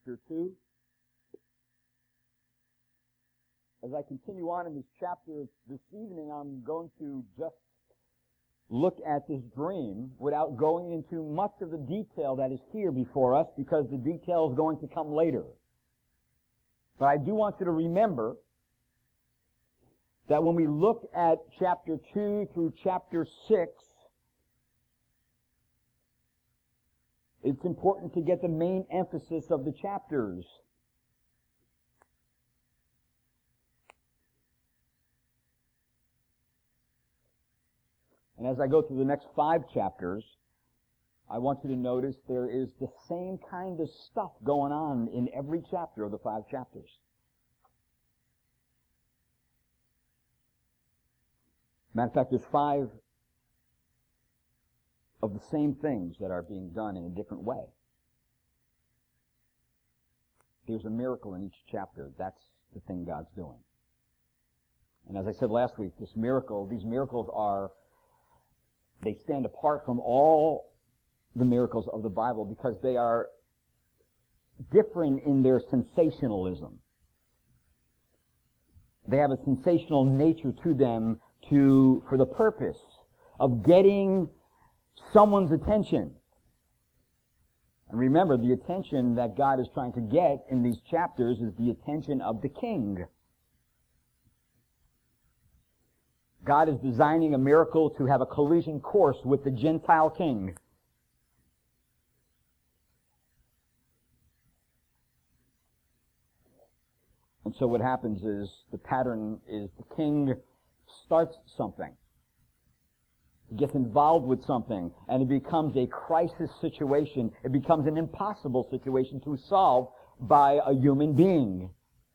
chapter 2. As I continue on in this chapter this evening, I'm going to just look at this dream without going into much of the detail that is here before us, because the detail is going to come later. But I do want you to remember that when we look at chapter 2 through chapter 6, it's important to get the main emphasis of the chapters. And as I go through the next 5 chapters, I want you to notice there is the same kind of stuff going on in every chapter of the 5 chapters. Matter of fact, there's 5 of the same things that are being done in a different way. There's a miracle in each chapter. That's the thing God's doing. And as I said last week, these miracles they stand apart from all the miracles of the Bible because they are different in their sensationalism. They have a sensational nature to them for the purpose of getting someone's attention. And remember, the attention that God is trying to get in these chapters is the attention of the king. God is designing a miracle to have a collision course with the Gentile king. And so what happens is, the pattern is the king starts something. He gets involved with something, and it becomes a crisis situation. It becomes an impossible situation to solve by a human being.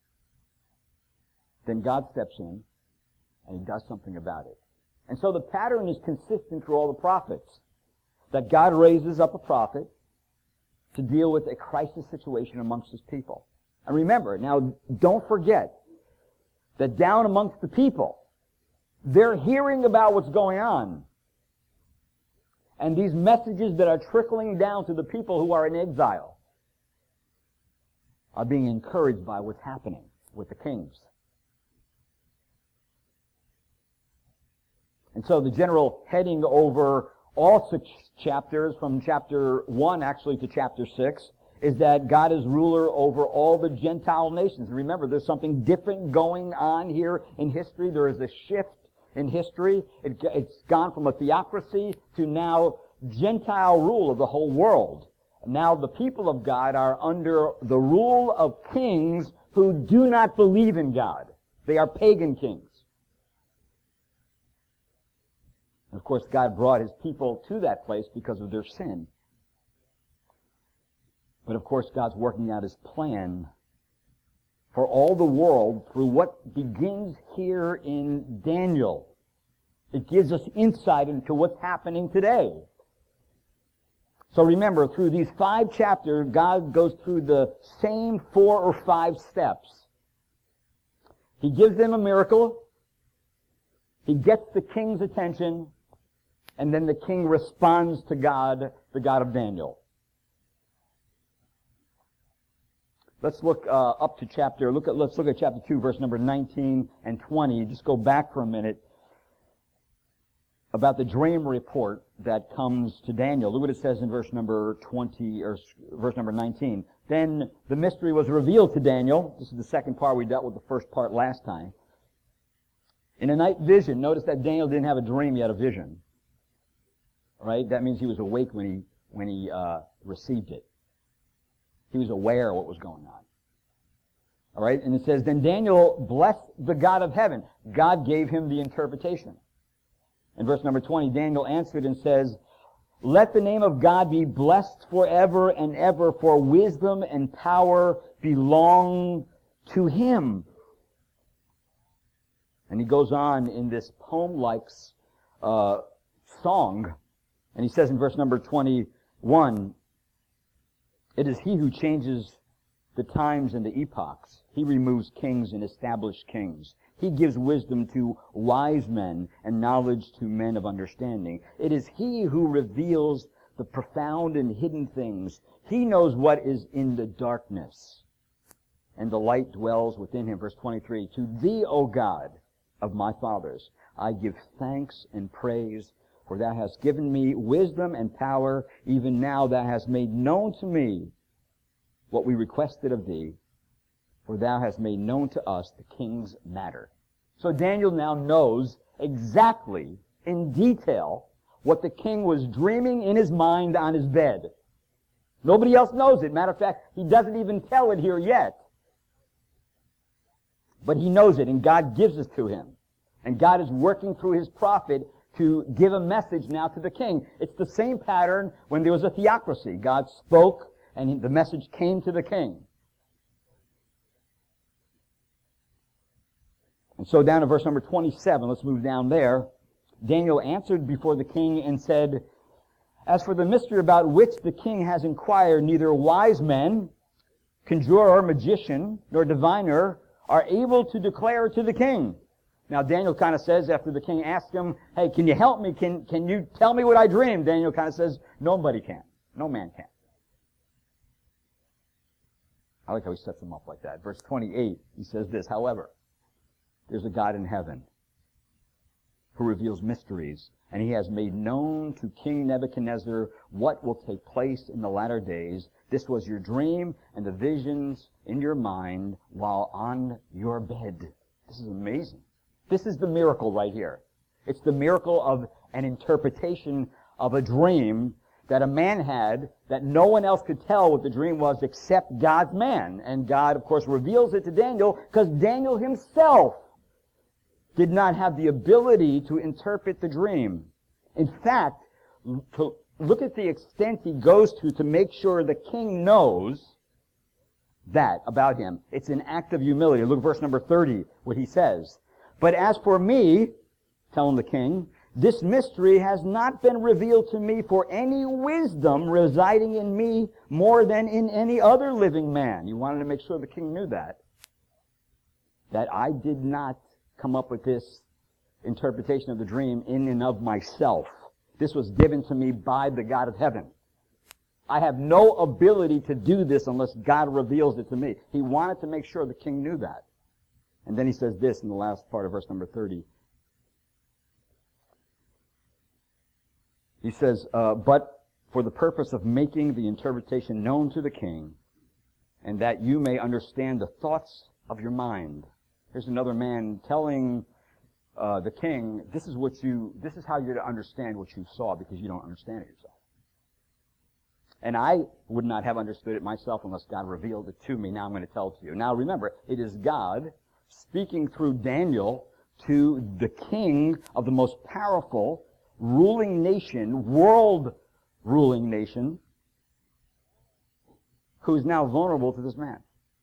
Then God steps in, and He does something about it. And so the pattern is consistent through all the prophets, that God raises up a prophet to deal with a crisis situation amongst His people. And remember, now don't forget that down amongst the people, they're hearing about what's going on. And these messages that are trickling down to the people who are in exile are being encouraged by what's happening with the kings. And so the general heading over all 6 chapters, from chapter 1 actually to chapter 6, is that God is ruler over all the Gentile nations. Remember, there's something different going on here in history. There is a shift in history. It's gone from a theocracy to now Gentile rule of the whole world. Now the people of God are under the rule of kings who do not believe in God. They are pagan kings. And of course, God brought His people to that place because of their sin. But of course, God's working out His plan for all the world through what begins here in Daniel. It gives us insight into what's happening today. So remember, through these 5 chapters, God goes through the same 4 or 5 steps. He gives them a miracle. He gets the king's attention. And then the king responds to God, the God of Daniel. Let's look up to let's look at chapter 2, verse number 19 and 20. Just go back for a minute about the dream report that comes to Daniel. Look what it says in verse number 20, or verse number 19. Then the mystery was revealed to Daniel. This is the second part. We dealt with the first part last time. In a night vision. Notice that Daniel didn't have a dream, he had a vision. Right? That means he was awake when he received it. He was aware of what was going on. All right? And it says, then Daniel blessed the God of heaven. God gave him the interpretation. In verse number 20, Daniel answered and says, let the name of God be blessed forever and ever, for wisdom and power belong to Him. And he goes on in this poem-like song, and he says in verse number 21, it is He who changes the times and the epochs. He removes kings and establishes kings. He gives wisdom to wise men and knowledge to men of understanding. It is He who reveals the profound and hidden things. He knows what is in the darkness, and the light dwells within him. Verse 23, to thee, O God of my fathers, I give thanks and praise, for thou hast given me wisdom and power. Even now thou hast made known to me what we requested of thee, for thou hast made known to us the king's matter. So Daniel now knows exactly, in detail, what the king was dreaming in his mind on his bed. Nobody else knows it. Matter of fact, he doesn't even tell it here yet. But he knows it, and God gives it to him. And God is working through his prophet to give a message now to the king. It's the same pattern when there was a theocracy. God spoke, and the message came to the king. And so down to verse number 27, let's move down there. Daniel answered before the king and said, as for the mystery about which the king has inquired, neither wise men, conjurer, magician, nor diviner are able to declare to the king. Now Daniel kind of says, after the king asked him, hey, can you help me? Can you tell me what I dreamed? Daniel kind of says, nobody can. No man can. I like how he sets them up like that. Verse 28, he says this, however, there's a God in heaven who reveals mysteries, and he has made known to King Nebuchadnezzar what will take place in the latter days. This was your dream and the visions in your mind while on your bed. This is amazing. This is the miracle right here. It's the miracle of an interpretation of a dream that a man had that no one else could tell what the dream was except God's man. And God, of course, reveals it to Daniel because Daniel himself did not have the ability to interpret the dream. In fact, to look at the extent he goes to make sure the king knows that about him. It's an act of humility. Look at verse number 30, what he says. But as for me, telling the king, this mystery has not been revealed to me for any wisdom residing in me more than in any other living man. You wanted to make sure the king knew that. That I did not come up with this interpretation of the dream in and of myself. This was given to me by the God of heaven. I have no ability to do this unless God reveals it to me. He wanted to make sure the king knew that. And then he says this in the last part of verse number 30. He says, but for the purpose of making the interpretation known to the king, and that you may understand the thoughts of your mind. Here's another man telling the king, this is how you're to understand what you saw, because you don't understand it yourself. And I would not have understood it myself unless God revealed it to me. Now I'm going to tell it to you. Now remember, it is God speaking through Daniel to the king of the most powerful ruling nation, world ruling nation, who is now vulnerable to this man.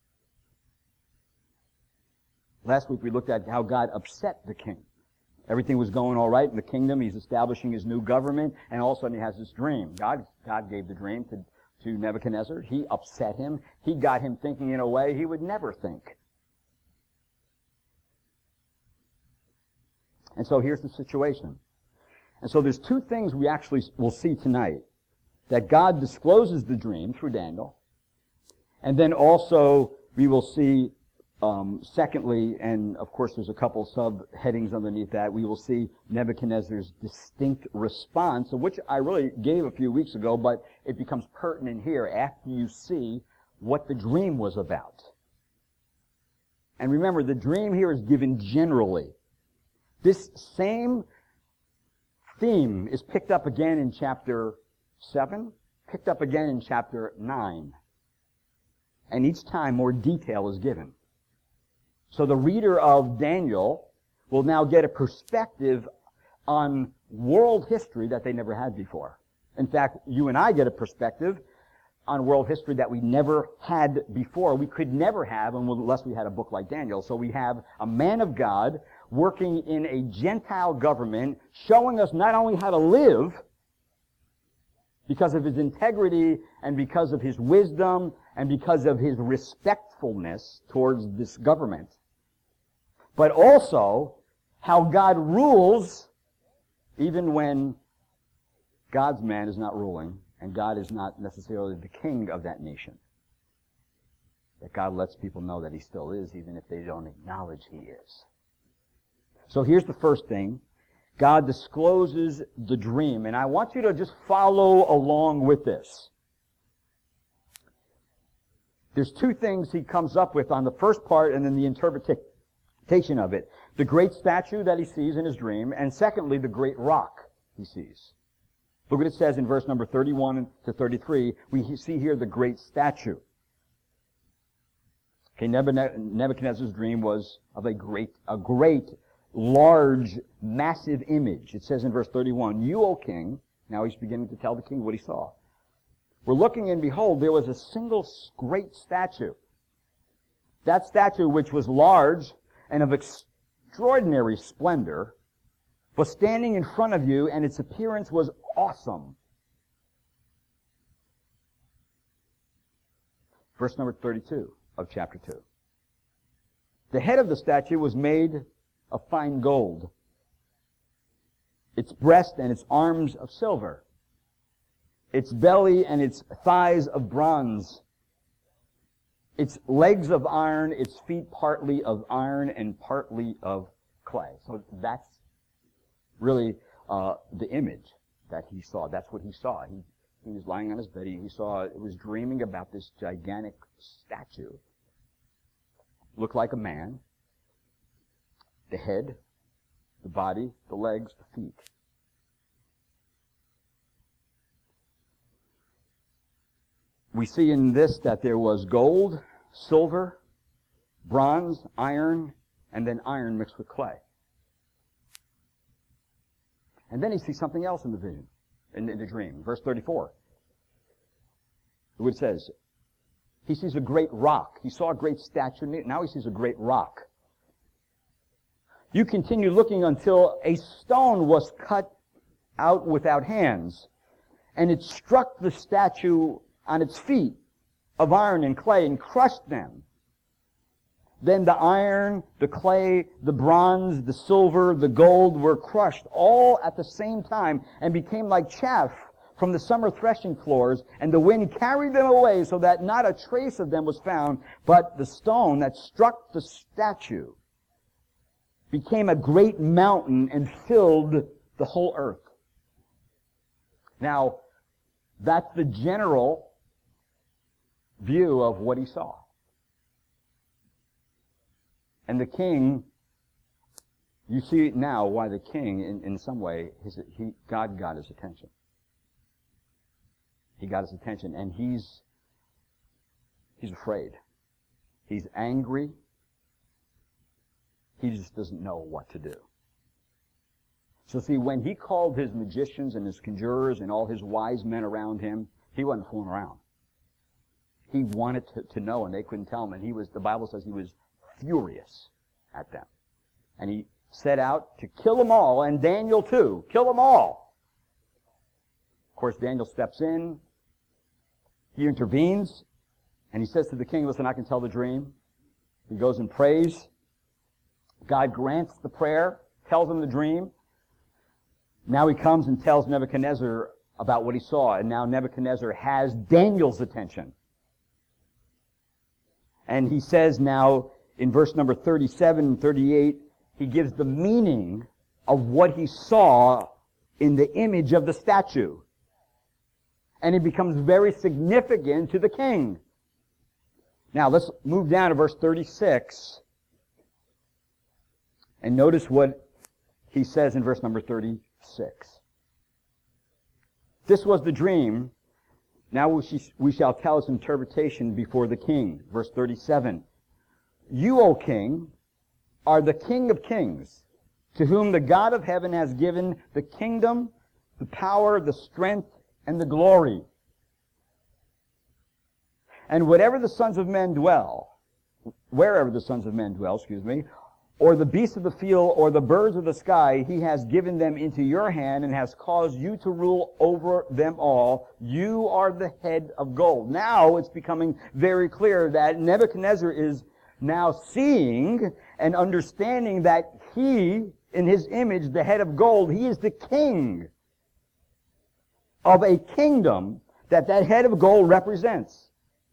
Last week we looked at how God upset the king. Everything was going all right in the kingdom. He's establishing his new government, and all of a sudden he has this dream. God gave the dream to Nebuchadnezzar. He upset him. He got him thinking in a way he would never think. And so here's the situation. And so there's two things we actually will see tonight. That God discloses the dream through Daniel, and then also we will see secondly, and of course there's a couple subheadings underneath that, we will see Nebuchadnezzar's distinct response, of which I really gave a few weeks ago, but it becomes pertinent here after you see what the dream was about. And remember, the dream here is given generally. This same theme is picked up again in chapter 7, picked up again in chapter 9. And each time more detail is given. So the reader of Daniel will now get a perspective on world history that they never had before. In fact, you and I get a perspective on world history that we never had before. We could never have unless we had a book like Daniel. So we have a man of God working in a Gentile government, showing us not only how to live because of his integrity and because of his wisdom and because of his respectfulness towards this government, but also how God rules even when God's man is not ruling, and God is not necessarily the king of that nation. That God lets people know that he still is, even if they don't acknowledge he is. So here's the first thing. God discloses the dream, and I want you to just follow along with this. There's two things he comes up with on the first part and then the interpretation of it. The great statue that he sees in his dream, and secondly, the great rock he sees. Look what it says in verse number 31 to 33. We see here the great statue. Okay, Nebuchadnezzar's dream was of a great, large, massive image. It says in verse 31, "You, O king," now he's beginning to tell the king what he saw. "We're looking, and behold, there was a single great statue. That statue, which was large and of extraordinary splendor, was standing in front of you, and its appearance was awesome." Verse number 32 of chapter 2. "The head of the statue was made of fine gold, its breast and its arms of silver, its belly and its thighs of bronze, its legs of iron, its feet partly of iron and partly of clay." So that's really the image that he saw. That's what he saw. He was lying on his bed. He was dreaming about this gigantic statue. Looked like a man. The head, the body, the legs, the feet. We see in this that there was gold, silver, bronze, iron, and then iron mixed with clay. And then he sees something else in the vision, in the dream. Verse 34. It says, he sees a great rock. He saw a great statue. Now he sees a great rock. "You continue looking until a stone was cut out without hands, and it struck the statue on its feet of iron and clay and crushed them. Then the iron, the clay, the bronze, the silver, the gold were crushed all at the same time and became like chaff from the summer threshing floors, and the wind carried them away so that not a trace of them was found, but the stone that struck the statue became a great mountain and filled the whole earth." Now, that's the general view of what he saw. And the king, you see now why the king, in some way, God got his attention. He got his attention, and he's afraid. He's angry. He just doesn't know what to do. So see, when he called his magicians and his conjurers and all his wise men around him, he wasn't fooling around. He wanted to know, and they couldn't tell him. And the Bible says he was furious at them. And he set out to kill them all, and Daniel too. Kill them all. Of course, Daniel steps in. He intervenes, and he says to the king, "Listen, I can tell the dream." He goes and prays. God grants the prayer, tells him the dream. Now he comes and tells Nebuchadnezzar about what he saw, and now Nebuchadnezzar has Daniel's attention. And he says now, in verse number 37 and 38, he gives the meaning of what he saw in the image of the statue. And it becomes very significant to the king. Now let's move down to verse 36. And notice what he says in verse number 36. "This was the dream. Now we shall tell its interpretation before the king." Verse 37. "You, O king, are the King of kings, to whom the God of heaven has given the kingdom, the power, the strength, and the glory. And wherever the sons of men dwell, or the beasts of the field, or the birds of the sky, he has given them into your hand and has caused you to rule over them all. You are the head of gold." Now it's becoming very clear that Nebuchadnezzar is now seeing and understanding that he, in his image, the head of gold, he is the king. of a kingdom that head of gold represents.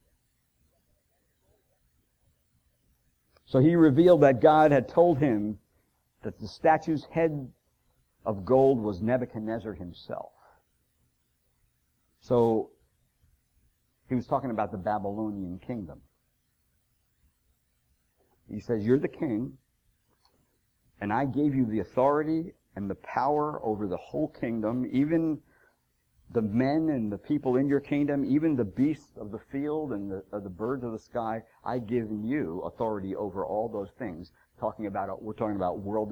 So he revealed that God had told him that the statue's head of gold was Nebuchadnezzar himself. So he was talking about the Babylonian kingdom. He says, you're the king, and I gave you the authority and the power over the whole kingdom, even the men and the people in your kingdom, even the beasts of the field and the birds of the sky. I've given you authority over all those things. We're talking about world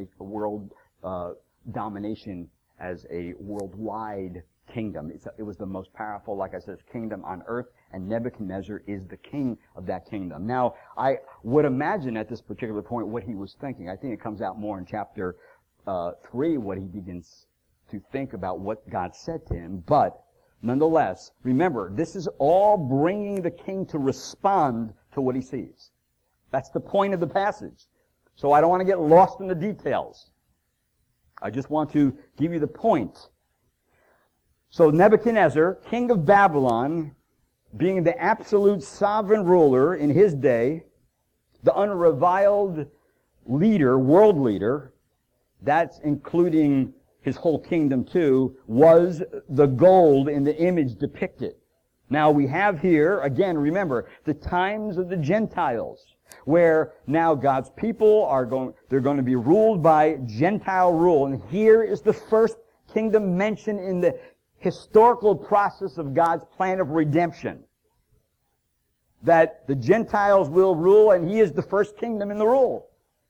domination as a worldwide kingdom. It was the most powerful, like I said, kingdom on earth, and Nebuchadnezzar is the king of that kingdom. Now, I would imagine at this particular point what he was thinking. I think it comes out more in chapter 3, what he begins to think about what God said to him. But nonetheless, remember, this is all bringing the king to respond to what he sees. That's the point of the passage. So I don't want to get lost in the details. I just want to give you the point. So Nebuchadnezzar, king of Babylon, being the absolute sovereign ruler in his day, the unreviled leader, world leader, that's including his whole kingdom too, was the gold in the image depicted. Now we have here, again, remember, the times of the Gentiles, where now God's people they're going to be ruled by Gentile rule. And here is the first kingdom mentioned in the historical process of God's plan of redemption. That the Gentiles will rule, and he is the first kingdom in the rule.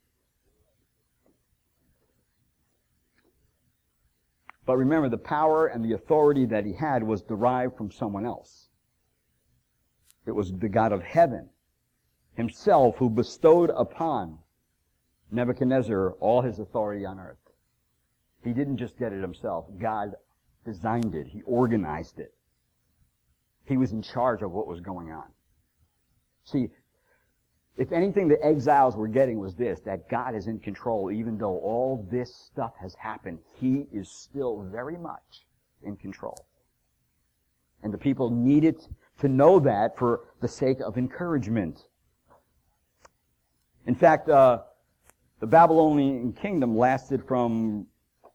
But remember, the power and the authority that he had was derived from someone else. It was the God of heaven himself who bestowed upon Nebuchadnezzar all his authority on earth. He didn't just get it himself. God designed it. He organized it. He was in charge of what was going on. See, if anything the exiles were getting was this, that God is in control. Even though all this stuff has happened, he is still very much in control. And the people needed to know that for the sake of encouragement. In fact, the Babylonian kingdom lasted from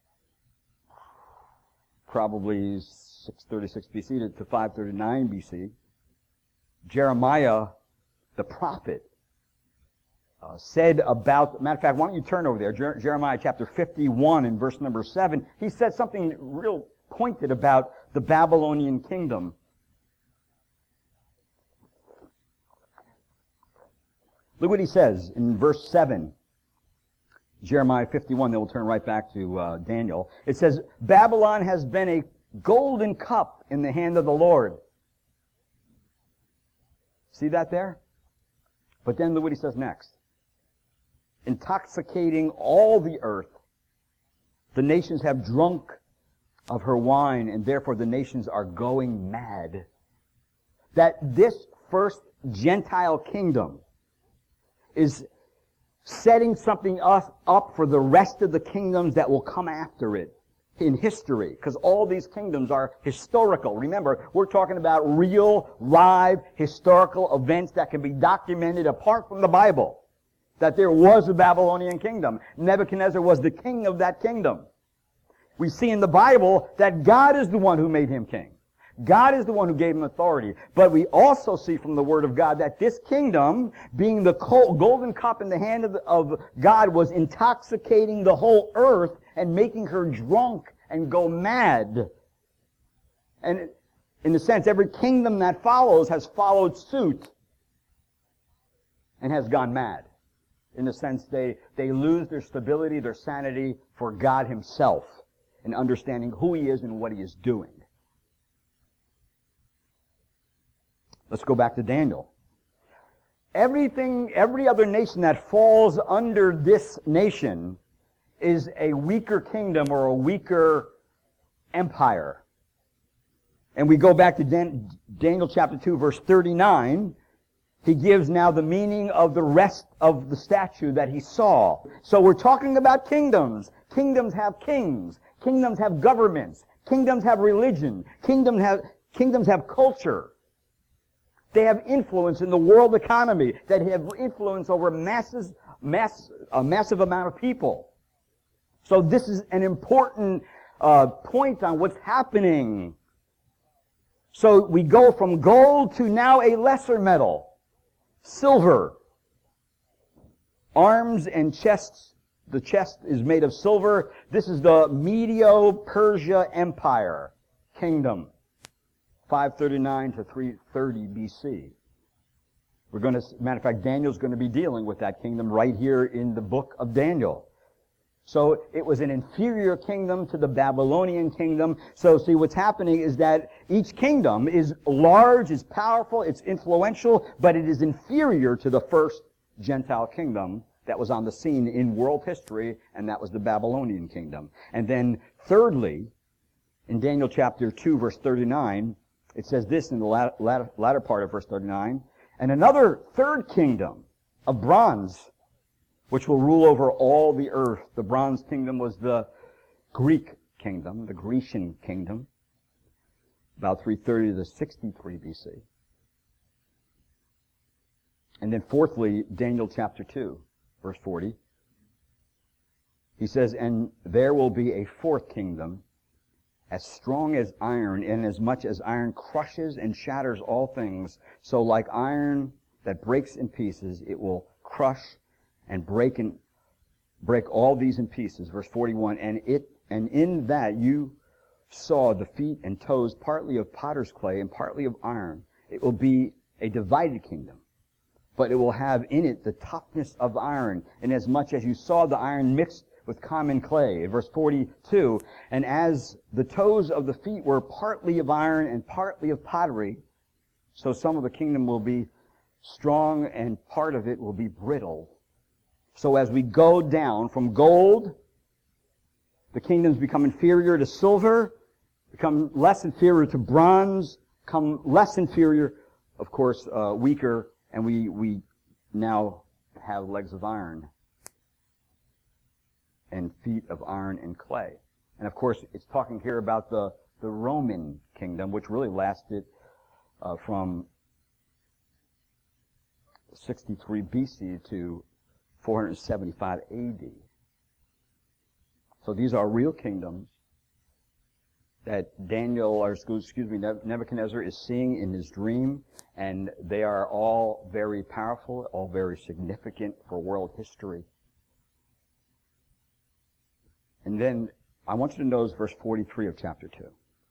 probably 636 BC to 539 BC. Jeremiah, the prophet, said about, matter of fact, why don't you turn over there, Jeremiah chapter 51 and verse number 7. He said something real pointed about the Babylonian kingdom. Look what he says in verse 7. Jeremiah 51, then we'll turn right back to Daniel. It says, Babylon has been a golden cup in the hand of the Lord. See that there? But then look what he says next. Intoxicating all the earth. The nations have drunk of her wine, and therefore the nations are going mad. That this first Gentile kingdom is setting something up for the rest of the kingdoms that will come after it in history, because all these kingdoms are historical. Remember, we're talking about real, live, historical events that can be documented apart from the Bible. That there was a Babylonian kingdom. Nebuchadnezzar was the king of that kingdom. We see in the Bible that God is the one who made him king. God is the one who gave him authority. But we also see from the Word of God that this kingdom, being the golden cup in the hand of God, was intoxicating the whole earth and making her drunk and go mad. And in a sense, every kingdom that follows has followed suit and has gone mad. In a sense, they lose their stability, their sanity for God himself in understanding who he is and what he is doing. Let's go back to Daniel. Every other nation that falls under this nation is a weaker kingdom or a weaker empire. And we go back to Daniel chapter 2, verse 39. He gives now the meaning of the rest of the statue that he saw. So we're talking about kingdoms. Kingdoms have kings. Kingdoms have governments. Kingdoms have religion. Kingdoms have culture. They have influence in the world economy. That have influence over a massive amount of people. So this is an important point on what's happening. So we go from gold to now a lesser metal, silver. Arms and chests. The chest is made of silver. This is the Medo-Persia Empire kingdom, 539 to 330 BC. Matter of fact, Daniel's going to be dealing with that kingdom right here in the book of Daniel. So it was an inferior kingdom to the Babylonian kingdom. So see, what's happening is that each kingdom is large, is powerful, it's influential, but it is inferior to the first Gentile kingdom that was on the scene in world history, and that was the Babylonian kingdom. And then thirdly, in Daniel chapter 2, verse 39, it says this in the latter part of verse 39, and another third kingdom of bronze, which will rule over all the earth. The bronze kingdom was the Greek kingdom, the Grecian kingdom, about 330 to 63 BC. And then fourthly, Daniel chapter 2, verse 40. He says, and there will be a fourth kingdom, as strong as iron, and as much as iron crushes and shatters all things. So like iron that breaks in pieces, it will crush and break all these in pieces. Verse 41, and in that you saw the feet and toes partly of potter's clay and partly of iron. It will be a divided kingdom, but it will have in it the toughness of iron, inasmuch as you saw the iron mixed with common clay. Verse 42, and as the toes of the feet were partly of iron and partly of pottery, so some of the kingdom will be strong and part of it will be brittle. So as we go down from gold, the kingdoms become inferior to silver, become less inferior to bronze, become less inferior, of course, weaker, and we now have legs of iron and feet of iron and clay. And of course, it's talking here about the Roman kingdom, which really lasted from 63 BC to 475 AD. So these are real kingdoms that Nebuchadnezzar is seeing in his dream, and they are all very powerful, all very significant for world history. And then I want you to notice verse 43 of chapter 2.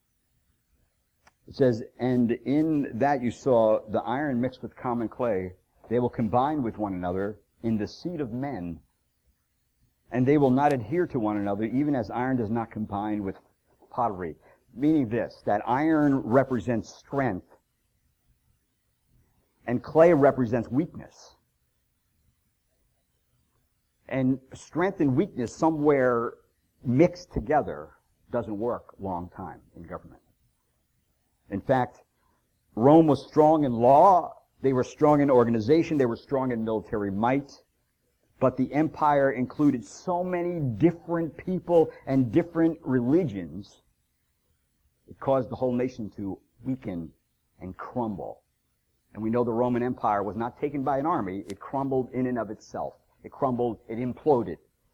It says, and in that you saw the iron mixed with common clay, they will combine with one another in the seed of men, and they will not adhere to one another, even as iron does not combine with pottery. Meaning this, that iron represents strength, and clay represents weakness. And strength and weakness somewhere mixed together doesn't work a long time in government. In fact, Rome was strong in law, they were strong in organization, they were strong in military might, but the empire included so many different people and different religions, it caused the whole nation to weaken and crumble. And we know the Roman Empire was not taken by an army, it crumbled in and of itself. It crumbled, it imploded.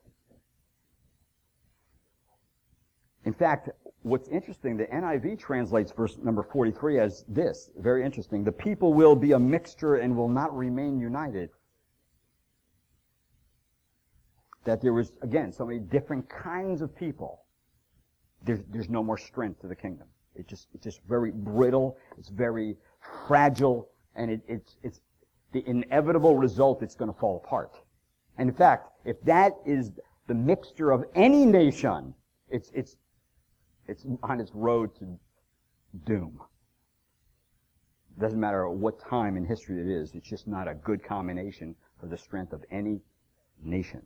In fact, what's interesting, the NIV translates verse number 43 as this, very interesting. The people will be a mixture and will not remain united. That there was, again, so many different kinds of people. There's no more strength to the kingdom. It's just very brittle, it's very fragile, and it's the inevitable result, it's going to fall apart. And in fact, if that is the mixture of any nation, it's on its road to doom. It doesn't matter what time in history it is, it's just not a good combination for the strength of any nation.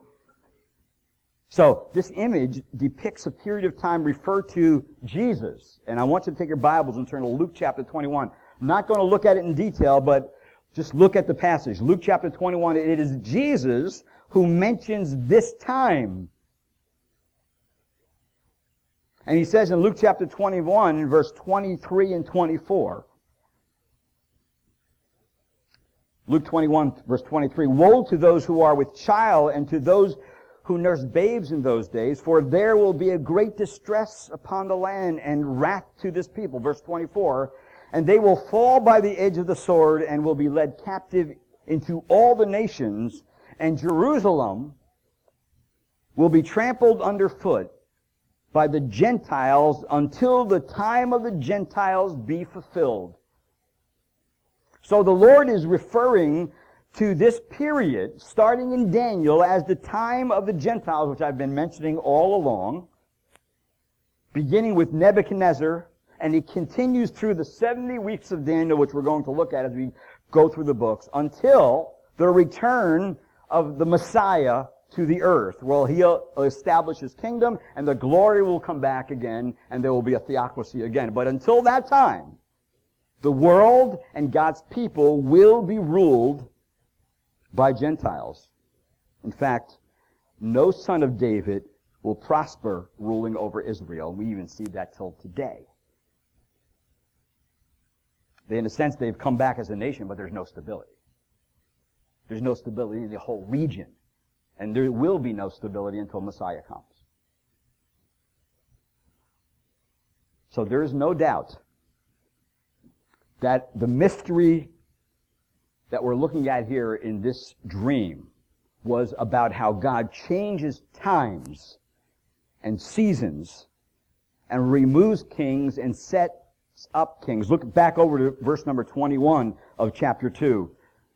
So, this image depicts a period of time referred to Jesus. And I want you to take your Bibles and turn to Luke chapter 21. I'm not going to look at it in detail, but just look at the passage. Luke chapter 21, it is Jesus who mentions this time. And he says in Luke chapter 21, in verse 23 and 24, Luke 21, verse 23, "Woe to those who are with child and to those who nurse babes in those days, for there will be a great distress upon the land and wrath to this people." Verse 24, "And they will fall by the edge of the sword and will be led captive into all the nations, and Jerusalem will be trampled underfoot by the Gentiles until the time of the Gentiles be fulfilled." So the Lord is referring to this period, starting in Daniel, as the time of the Gentiles, which I've been mentioning all along, beginning with Nebuchadnezzar, and it continues through the 70 weeks of Daniel, which we're going to look at as we go through the books, until the return of the Messiah to the earth. Well, he'll establish his kingdom, and the glory will come back again, and there will be a theocracy again. But until that time, the world and God's people will be ruled by Gentiles. In fact, no son of David will prosper ruling over Israel. We even see that till today. In a sense, they've come back as a nation, but there's no stability. There's no stability in the whole region. And there will be no stability until Messiah comes. So there is no doubt that the mystery that we're looking at here in this dream was about how God changes times and seasons and removes kings and sets up kings. Look back over to verse number 21 of chapter 2.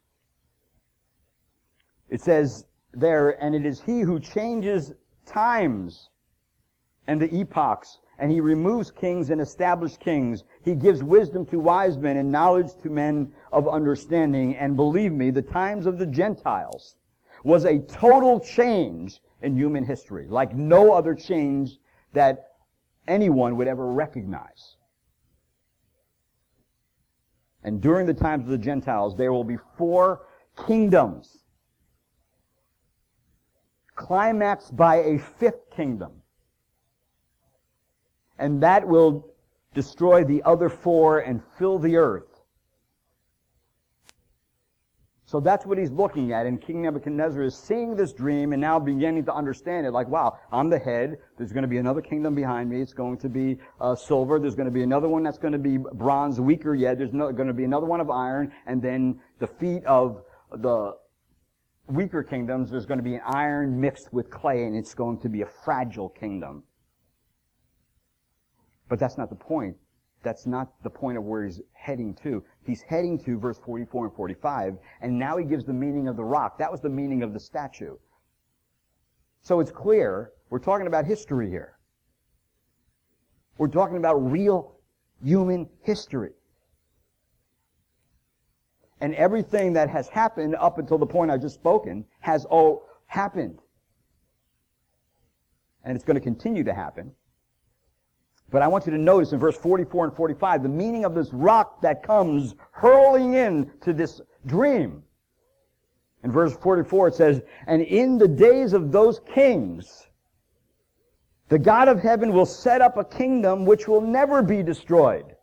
It says there, "And it is he who changes times and the epochs, and he removes kings and establishes kings. He gives wisdom to wise men and knowledge to men of understanding." And believe me, the times of the Gentiles was a total change in human history, like no other change that anyone would ever recognize. And during the times of the Gentiles, there will be 4 kingdoms, climaxed by a 5th kingdom. And that will destroy the other 4 and fill the earth. So that's what he's looking at, and King Nebuchadnezzar is seeing this dream and now beginning to understand it. Like, wow, I'm the head. There's going to be another kingdom behind me. It's going to be silver. There's going to be another one that's going to be bronze, weaker yet. There's going to be another one of iron, and then the feet of the weaker kingdoms, there's going to be an iron mixed with clay, and it's going to be a fragile kingdom. But that's not the point. That's not the point of where he's heading to. He's heading to verse 44 and 45, and now he gives the meaning of the rock. That was the meaning of the statue. So it's clear, we're talking about history here. We're talking about real human history. And everything that has happened up until the point I've just spoken has all happened. And it's going to continue to happen. But I want you to notice in verse 44 and 45, the meaning of this rock that comes hurling into this dream. In verse 44 it says, "And in the days of those kings, the God of heaven will set up a kingdom which will never be destroyed.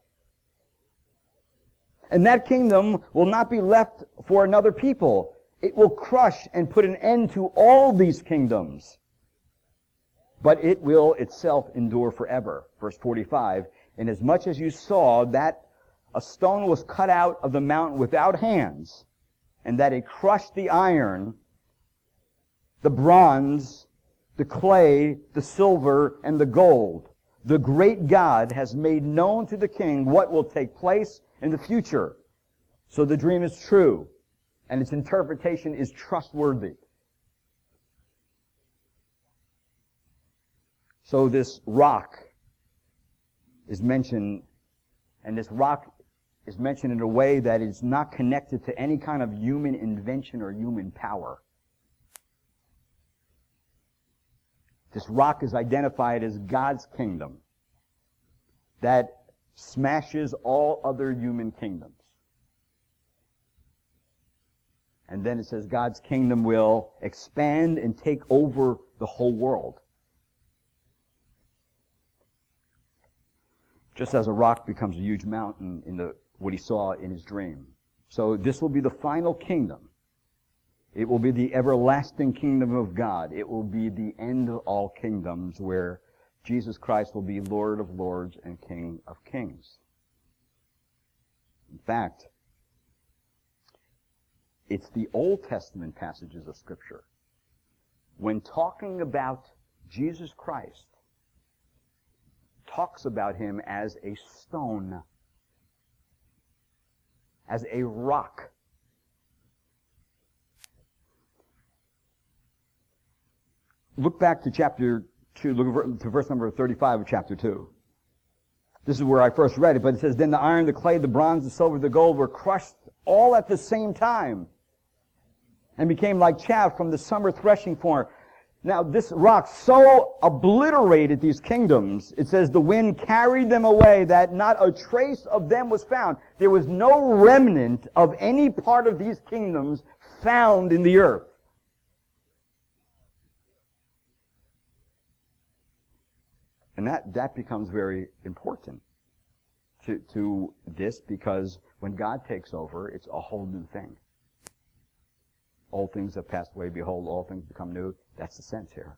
And that kingdom will not be left for another people. It will crush and put an end to all these kingdoms. But it will itself endure forever." Verse 45, "Inasmuch as you saw that a stone was cut out of the mountain without hands, and that it crushed the iron, the bronze, the clay, the silver, and the gold, the great God has made known to the king what will take place in the future." So the dream is true, and its interpretation is trustworthy. So this rock is mentioned, and this rock is mentioned in a way that is not connected to any kind of human invention or human power. This rock is identified as God's kingdom that smashes all other human kingdoms. And then it says God's kingdom will expand and take over the whole world. just as a rock becomes a huge mountain in what he saw in his dream. So this will be the final kingdom. It will be the everlasting kingdom of God. It will be the end of all kingdoms, where Jesus Christ will be Lord of lords and King of kings. In fact, it's the Old Testament passages of Scripture, when talking about Jesus Christ, talks about him as a stone, as a rock. Look back to chapter 2, look to verse number 35 of chapter 2. This is where I first read it, but it says, "Then the iron, the clay, the bronze, the silver, the gold were crushed all at the same time and became like chaff from the summer threshing floor." Now, this rock so obliterated these kingdoms, it says the wind carried them away, that not a trace of them was found. There was no remnant of any part of these kingdoms found in the earth. And that becomes very important to this, because when God takes over, it's a whole new thing. Old things have passed away, behold, all things become new. That's the sense here.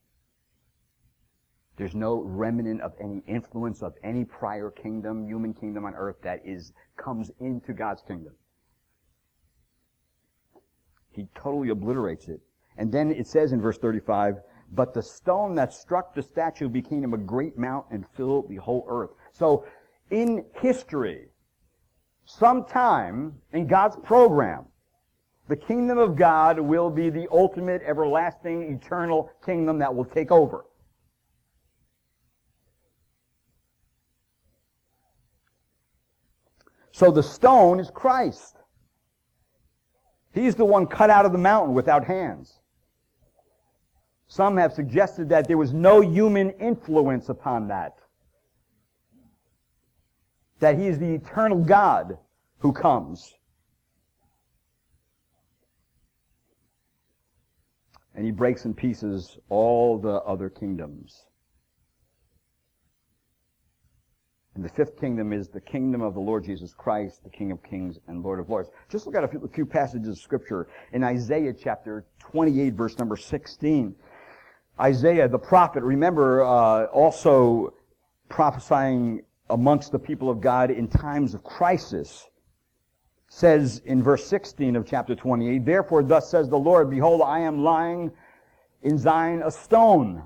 There's no remnant of any influence of any prior kingdom, human kingdom on earth that comes into God's kingdom. He totally obliterates it. And then it says in verse 35, "But the stone that struck the statue became a great mountain and filled the whole earth." So, in history, sometime in God's program, the kingdom of God will be the ultimate, everlasting, eternal kingdom that will take over. So the stone is Christ. He's the one cut out of the mountain without hands. Some have suggested that there was no human influence upon that. That he is the eternal God who comes. And he breaks in pieces all the other kingdoms. And the fifth kingdom is the kingdom of the Lord Jesus Christ, the King of kings and Lord of lords. Just look at a few passages of Scripture. In Isaiah chapter 28, verse number 16. Isaiah, the prophet, remember, also prophesying amongst the people of God in times of crisis, says in verse 16 of chapter 28, "Therefore thus says the Lord, behold, I am lying in Zion a stone,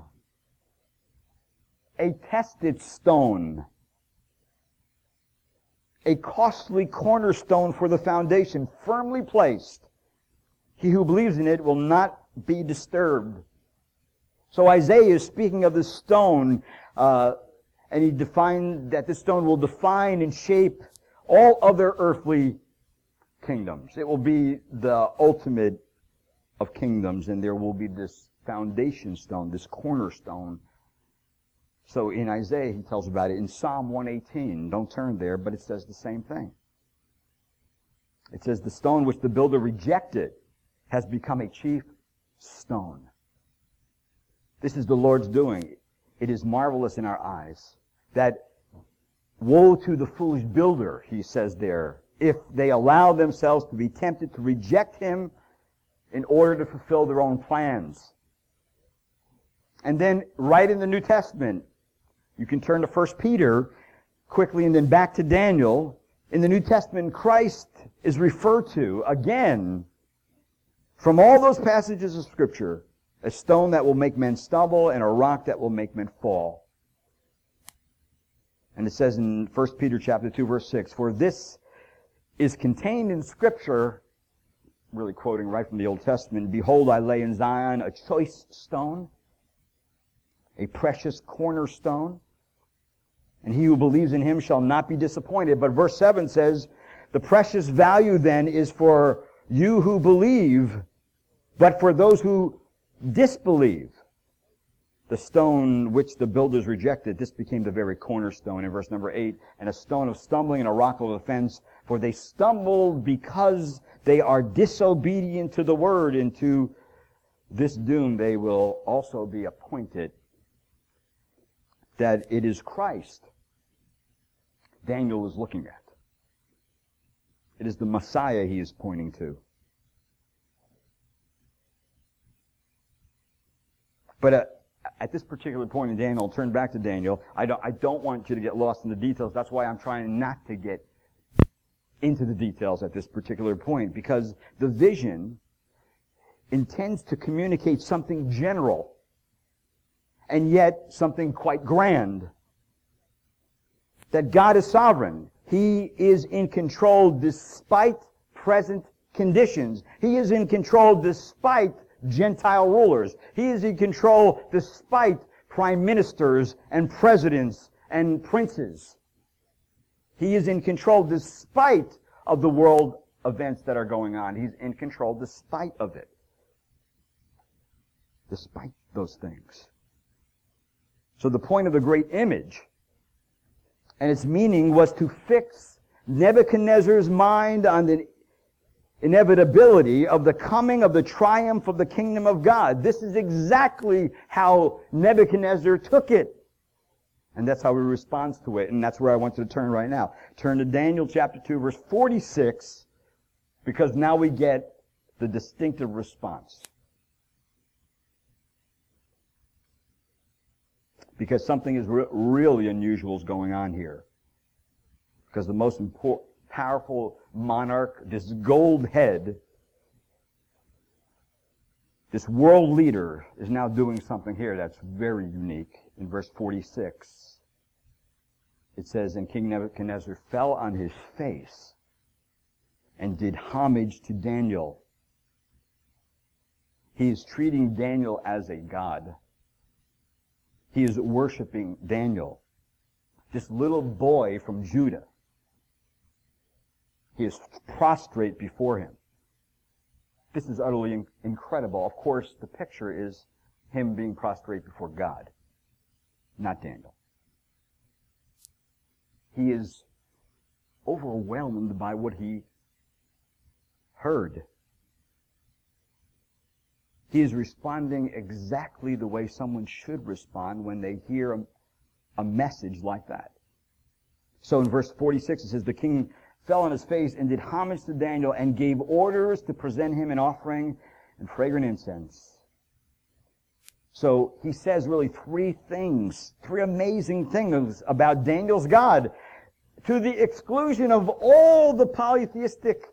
a tested stone, a costly cornerstone for the foundation, firmly placed. He who believes in it will not be disturbed." So Isaiah is speaking of this stone, and he defined that this stone will define and shape all other earthly kingdoms. It will be the ultimate of kingdoms, and there will be this foundation stone, this cornerstone. So in Isaiah, he tells about it. In Psalm 118, don't turn there, but it says the same thing. It says, "The stone which the builder rejected has become a chief stone." This is the Lord's doing. It is marvelous in our eyes that woe to the foolish builder, he says there, if they allow themselves to be tempted to reject him in order to fulfill their own plans. And then, right in the New Testament, you can turn to 1 Peter quickly and then back to Daniel. In the New Testament, Christ is referred to, again, from all those passages of Scripture, a stone that will make men stumble and a rock that will make men fall. And it says in 1 Peter chapter 2, verse 6, "For this is contained in Scripture," really quoting right from the Old Testament, "Behold, I lay in Zion a choice stone, a precious cornerstone, and he who believes in him shall not be disappointed." But verse 7 says, "The precious value then is for you who believe, but for those who disbelieve, the stone which the builders rejected, this became the very cornerstone." In verse number 8, "And a stone of stumbling and a rock of offense, for they stumbled because they are disobedient to the word, and to this doom they will also be appointed." That it is Christ Daniel is looking at. It is the Messiah he is pointing to. But at this particular point in Daniel, turn back to Daniel, I don't want you to get lost in the details. That's why I'm trying not to get into the details at this particular point, because the vision intends to communicate something general and yet something quite grand. That God is sovereign. He is in control despite present conditions. He is in control despite Gentile rulers. He is in control despite prime ministers and presidents and princes. He is in control despite of the world events that are going on. He's in control despite of it. Despite those things. So the point of the great image and its meaning was to fix Nebuchadnezzar's mind on the inevitability of the coming of the triumph of the kingdom of God. This is exactly how Nebuchadnezzar took it. And that's how he responds to it. And that's where I want you to turn right now. Turn to Daniel chapter 2, verse 46, because now we get the distinctive response. Because something is really unusual is going on here. Because the most powerful monarch, this gold head, this world leader, is now doing something here that's very unique. In verse 46, it says, "And King Nebuchadnezzar fell on his face and did homage to Daniel." He is treating Daniel as a god. He is worshiping Daniel, this little boy from Judah. He is prostrate before him. This is utterly incredible. Of course, the picture is him being prostrate before God, not Daniel. He is overwhelmed by what he heard. He is responding exactly the way someone should respond when they hear a message like that. So in verse 46 it says, "The king fell on his face and did homage to Daniel and gave orders to present him an offering and fragrant incense." So he says really three amazing things about Daniel's God, to the exclusion of all the polytheistic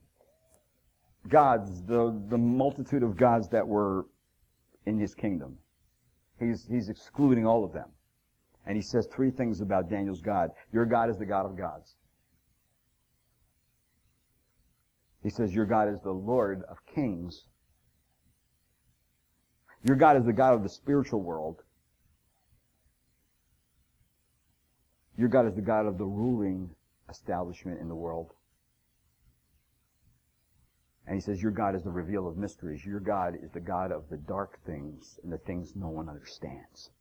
gods, the multitude of gods that were in his kingdom. He's excluding all of them. And he says three things about Daniel's God. Your God is the God of gods. He says your God is the Lord of kings. Your God is the God of the spiritual world. Your God is the God of the ruling establishment in the world. And he says, your God is the revealer of mysteries. Your God is the God of the dark things and the things no one understands.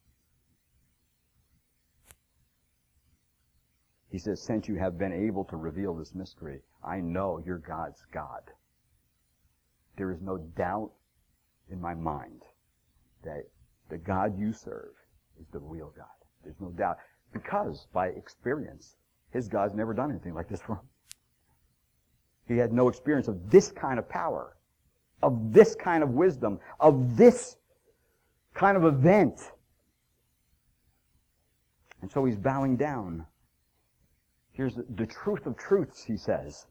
He says, since you have been able to reveal this mystery, I know your God's God. There is no doubt in my mind that the God you serve is the real God. There's no doubt. Because, by experience, his God's never done anything like this for him. He had no experience of this kind of power, of this kind of wisdom, of this kind of event. And so he's bowing down. Here's the truth of truths, he says.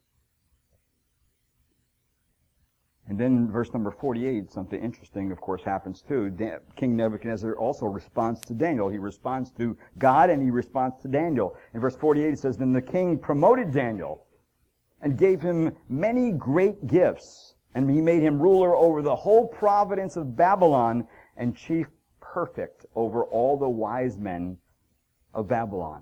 And then verse number 48, something interesting, of course, happens too. King Nebuchadnezzar also responds to Daniel. He responds to God and he responds to Daniel. In verse 48 it says, "Then the king promoted Daniel and gave him many great gifts, and he made him ruler over the whole province of Babylon and chief perfect over all the wise men of Babylon."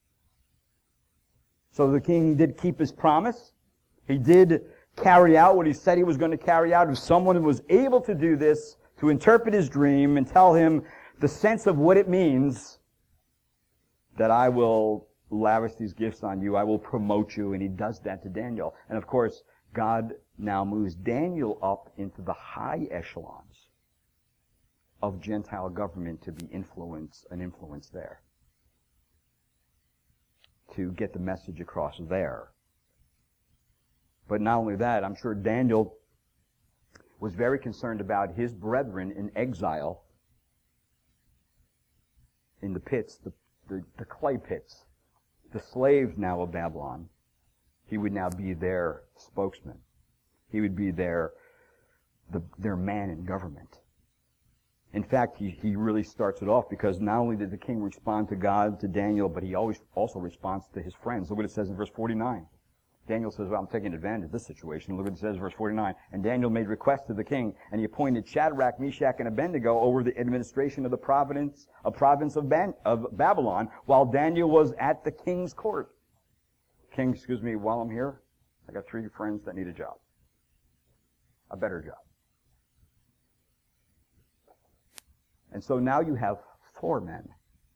So the king did keep his promise. He did carry out what he said he was going to carry out. If someone was able to do this, to interpret his dream and tell him the sense of what it means, that I will lavish these gifts on you, I will promote you, and he does that to Daniel. And of course, God now moves Daniel up into the high echelons of Gentile government to be an influence there. to get the message across there. But not only that, I'm sure Daniel was very concerned about his brethren in exile in the pits, the clay pits, the slaves now of Babylon. He would now be their spokesman. He would be their man in government. In fact, he really starts it off because not only did the king respond to God, to Daniel, but he always also responds to his friends. Look what it says in verse 49. Daniel says, well, I'm taking advantage of this situation. Look what it says in verse 49. And Daniel made request to the king, and he appointed Shadrach, Meshach, and Abednego over the administration of the province of Babylon, while Daniel was at the king's court. King, excuse me, while I'm here, I got 3 friends that need a job. A better job. And so now you have 4 men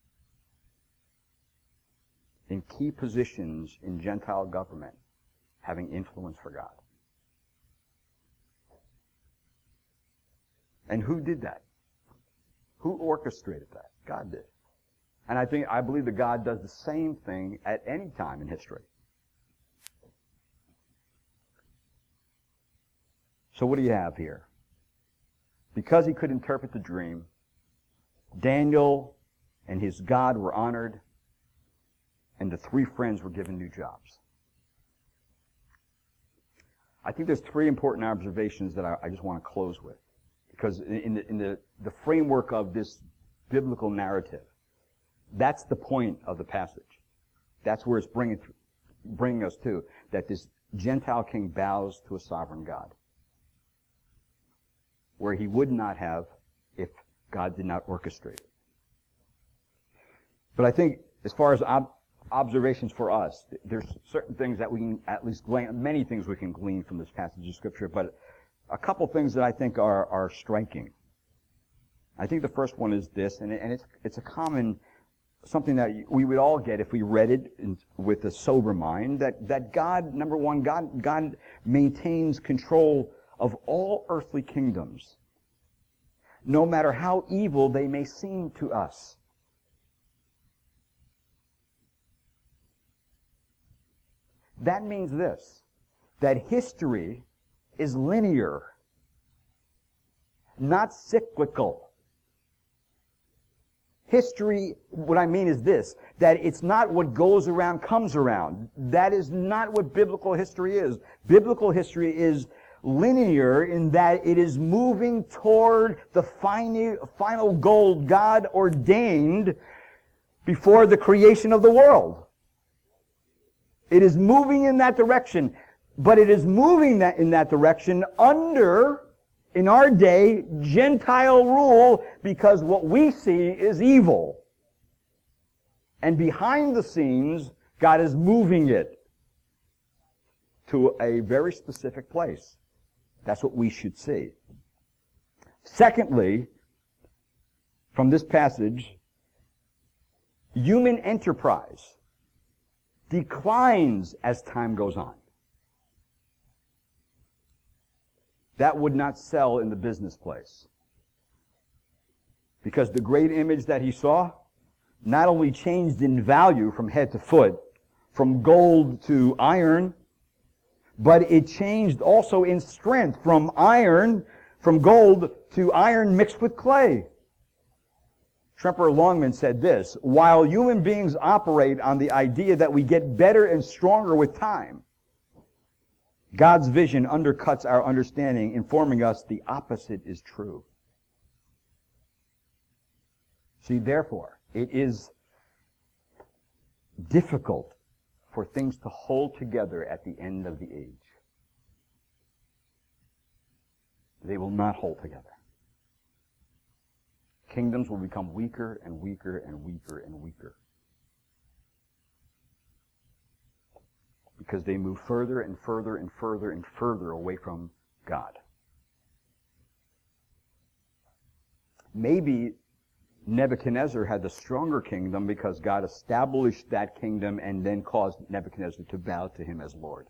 in key positions in Gentile government having influence for God. And who did that? Who orchestrated that? God did. And I believe that God does the same thing at any time in history. So what do you have here? Because he could interpret the dream, Daniel and his God were honored, and the 3 friends were given new jobs. I think there's 3 important observations that I just want to close with. Because in the framework of this biblical narrative, that's the point of the passage. That's where it's bringing us to, that this Gentile king bows to a sovereign God, where he would not have if God did not orchestrate it. But I think as far as observations for us, there's certain things that we can at least glean, many things we can glean from this passage of Scripture, but a couple things that I think are striking. I think the first one is this, and it's a common, something that we would all get if we read it with a sober mind, that God, number one, God maintains control of all earthly kingdoms, no matter how evil they may seem to us. That means this, that history is linear, not cyclical. History, what I mean is this, that it's not what goes around comes around. That is not what biblical history is. Biblical history is linear in that it is moving toward the final goal God ordained before the creation of the world. It is moving in that direction, but it is moving in that direction under, in our day, Gentile rule, because what we see is evil. And behind the scenes, God is moving it to a very specific place. That's what we should see. Secondly, from this passage, human enterprise declines as time goes on. That would not sell in the business place. Because the great image that he saw not only changed in value from head to foot, from gold to iron, but it changed also in strength from gold to iron mixed with clay. Tremper Longman said this, while human beings operate on the idea that we get better and stronger with time, God's vision undercuts our understanding, informing us the opposite is true. See, therefore, it is difficult for things to hold together at the end of the age. They will not hold together. Kingdoms will become weaker and weaker and weaker and weaker. Because they move further and further and further and further away from God. Maybe Nebuchadnezzar had the stronger kingdom because God established that kingdom and then caused Nebuchadnezzar to bow to him as Lord.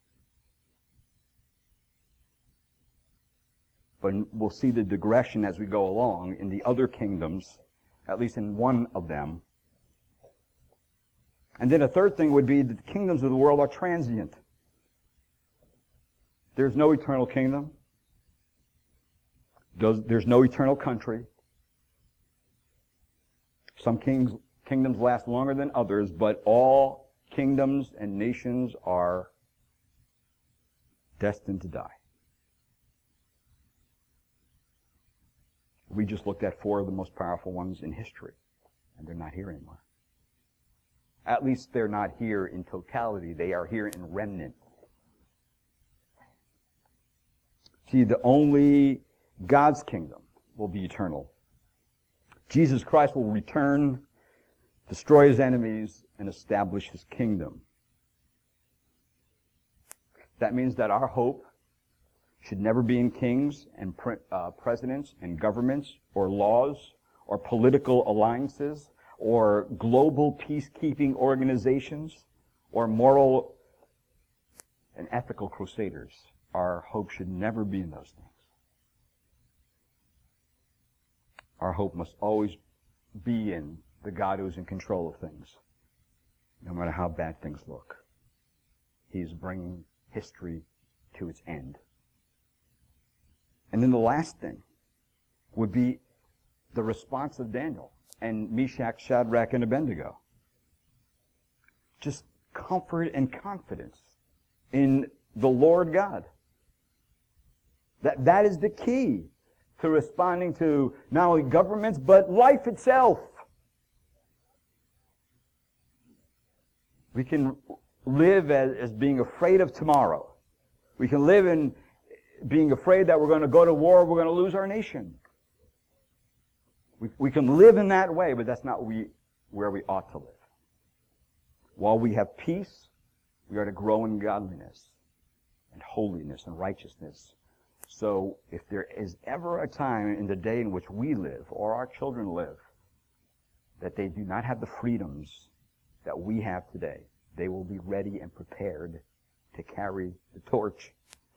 But we'll see the digression as we go along in the other kingdoms, at least in one of them. And then a third thing would be that the kingdoms of the world are transient. There's no eternal kingdom. There's no eternal country. Some kingdoms last longer than others, but all kingdoms and nations are destined to die. We just looked at 4 of the most powerful ones in history, and they're not here anymore. At least they're not here in totality. They are here in remnant. See, only God's kingdom will be eternal. Jesus Christ will return, destroy his enemies, and establish his kingdom. That means that our hope should never be in kings and presidents and governments or laws or political alliances or global peacekeeping organizations or moral and ethical crusaders. Our hope should never be in those things. Our hope must always be in the God who is in control of things, no matter how bad things look. He's bringing history to its end. And then the last thing would be the response of Daniel and Meshach, Shadrach, and Abednego. Just comfort and confidence in the Lord God. That is the key to responding to not only governments, but life itself. We can live as being afraid of tomorrow. We can live in being afraid that we're going to go to war, we're going to lose our nation. We can live in that way, but that's not where we ought to live. While we have peace, we are to grow in godliness and holiness and righteousness. So if there is ever a time in the day in which we live, or our children live, that they do not have the freedoms that we have today, they will be ready and prepared to carry the torch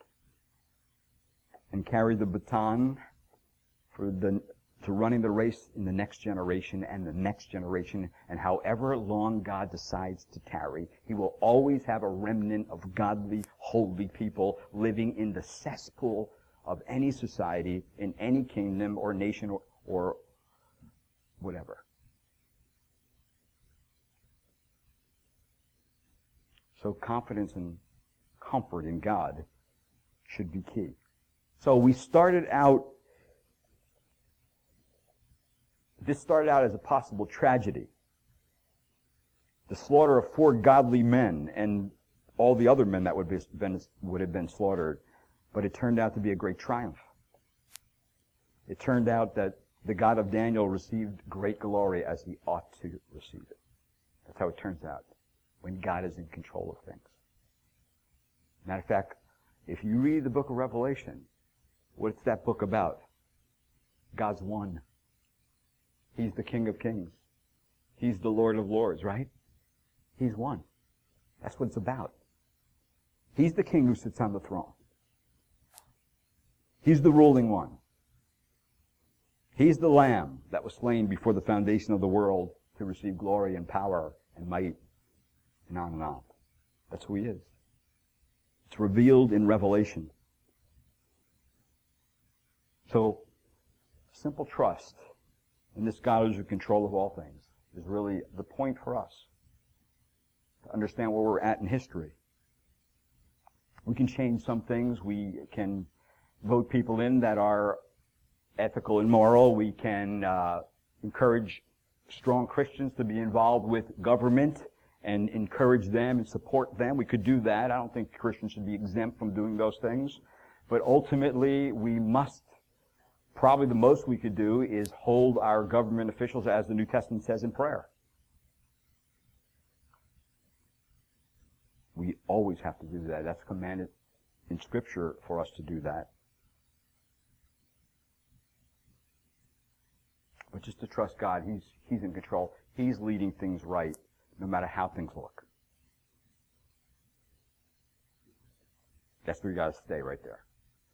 and carry the baton to running the race in the next generation and the next generation. And however long God decides to tarry, he will always have a remnant of godly, holy people living in the cesspool of any society, in any kingdom or nation or whatever. So confidence and comfort in God should be key. So this started out as a possible tragedy. The slaughter of 4 godly men and all the other men that would have been slaughtered. But it turned out to be a great triumph. It turned out that the God of Daniel received great glory as he ought to receive it. That's how it turns out, when God is in control of things. Matter of fact, if you read the book of Revelation, what's that book about? God's won. He's the King of Kings. He's the Lord of Lords, right? He's won. That's what it's about. He's the King who sits on the throne. He's the ruling one. He's the Lamb that was slain before the foundation of the world to receive glory and power and might, and on and on. That's who he is. It's revealed in Revelation. So, simple trust in this God who's in control of all things is really the point for us to understand where we're at in history. We can change some things. We can vote people in that are ethical and moral. We can encourage strong Christians to be involved with government and encourage them and support them. We could do that. I don't think Christians should be exempt from doing those things. But ultimately, we must, probably the most we could do is hold our government officials, as the New Testament says, in prayer. We always have to do that. That's commanded in Scripture for us to do that. But just to trust God, He's in control. He's leading things right, no matter how things look. That's where you got to stay right there.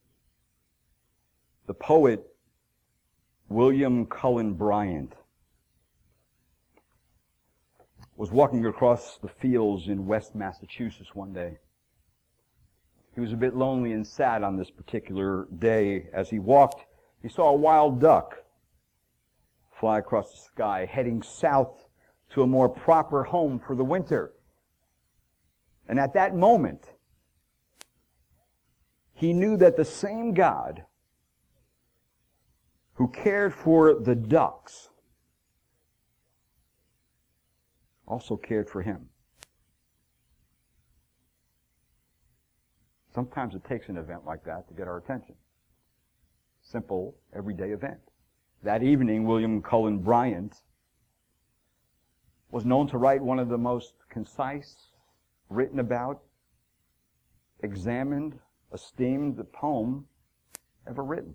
The poet William Cullen Bryant was walking across the fields in West Massachusetts one day. He was a bit lonely and sad on this particular day. As he walked, he saw a wild duck fly across the sky, heading south to a more proper home for the winter. And at that moment, he knew that the same God who cared for the ducks also cared for him. Sometimes it takes an event like that to get our attention. Simple, everyday event. That evening, William Cullen Bryant was known to write one of the most concise, written about, examined, esteemed poem ever written.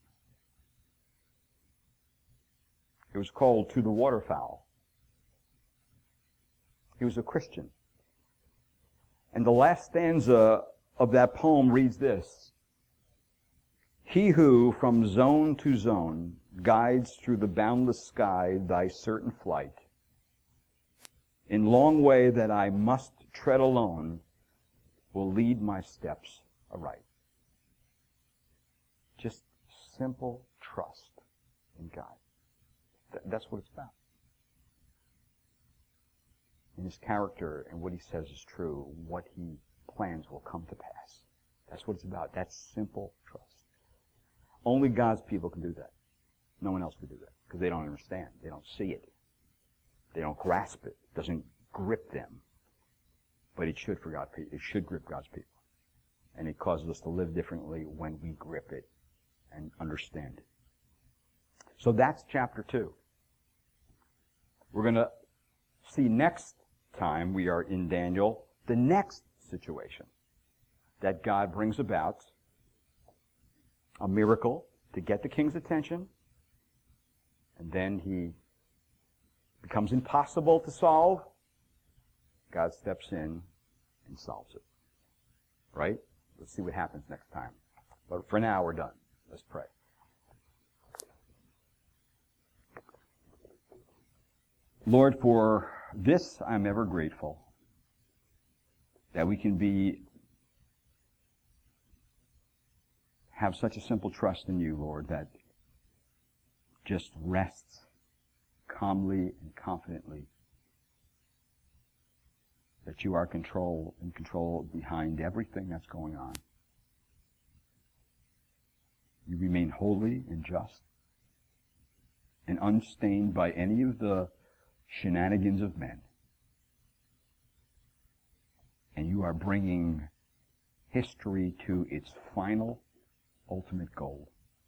It was called To the Waterfowl. He was a Christian. And the last stanza of that poem reads this: He who from zone to zone guides through the boundless sky thy certain flight, in long way that I must tread alone, will lead my steps aright. Just simple trust in God. That's what it's about. In His character and what He says is true, what He plans will come to pass. That's what it's about. That's simple trust. Only God's people can do that. No one else can do that because they don't understand. They don't see it. They don't grasp it. It doesn't grip them. But it should for God. It should grip God's people. And it causes us to live differently when we grip it and understand it. So that's chapter 2. We're going to see next time we are in Daniel the next situation that God brings about, a miracle to get the king's attention, and then he becomes impossible to solve. God steps in and solves it. Right? Let's see what happens next time. But for now, we're done. Let's pray. Lord, for this I'm ever grateful, that we can have such a simple trust in you, Lord, that just rests calmly and confidently that you are in control behind everything that's going on. You remain holy and just and unstained by any of the shenanigans of men. And you are bringing history to its final, ultimate goal,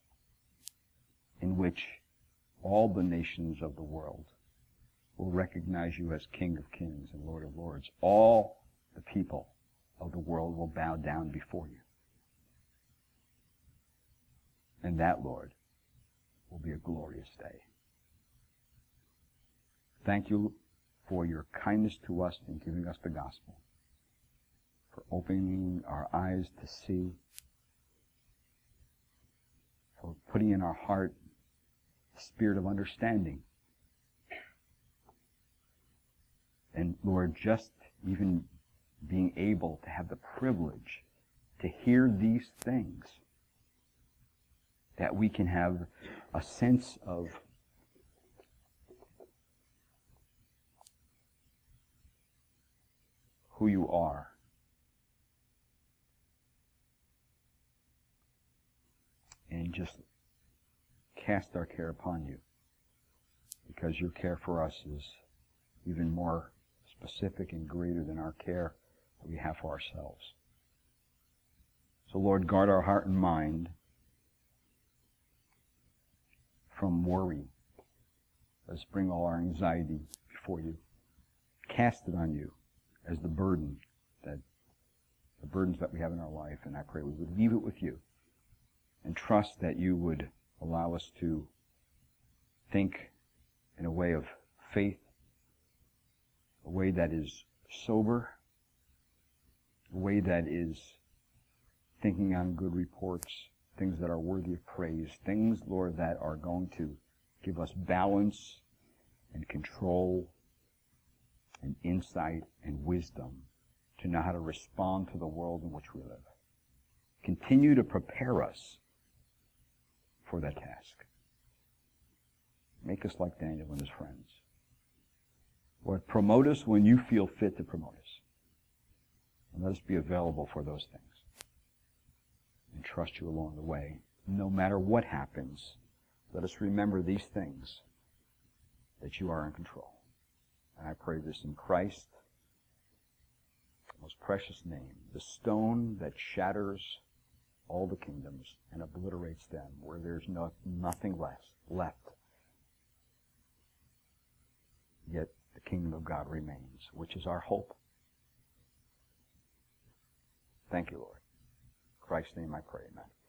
in which all the nations of the world will recognize you as King of Kings and Lord of Lords. All the people of the world will bow down before you. And that, Lord, will be a glorious day. Thank you for your kindness to us in giving us the gospel, for opening our eyes to see, for putting in our heart the spirit of understanding. And Lord, just even being able to have the privilege to hear these things, that we can have a sense of who you are. And just cast our care upon you, because your care for us is even more specific and greater than our care that we have for ourselves. So Lord, guard our heart and mind from worry. Let's bring all our anxiety before you. Cast it on you as the burdens that we have in our life, and I pray we would leave it with you and trust that you would allow us to think in a way of faith, a way that is sober, a way that is thinking on good reports, things that are worthy of praise, things, Lord, that are going to give us balance and control and insight and wisdom to know how to respond to the world in which we live. Continue to prepare us for that task. Make us like Daniel and his friends. Lord, promote us when you feel fit to promote us. And let us be available for those things. And trust you along the way. No matter what happens, let us remember these things, that you are in control. And I pray this in Christ's most precious name, the stone that shatters all the kingdoms and obliterates them, where there's nothing left. Yet the kingdom of God remains, which is our hope. Thank you, Lord. In Christ's name I pray, amen.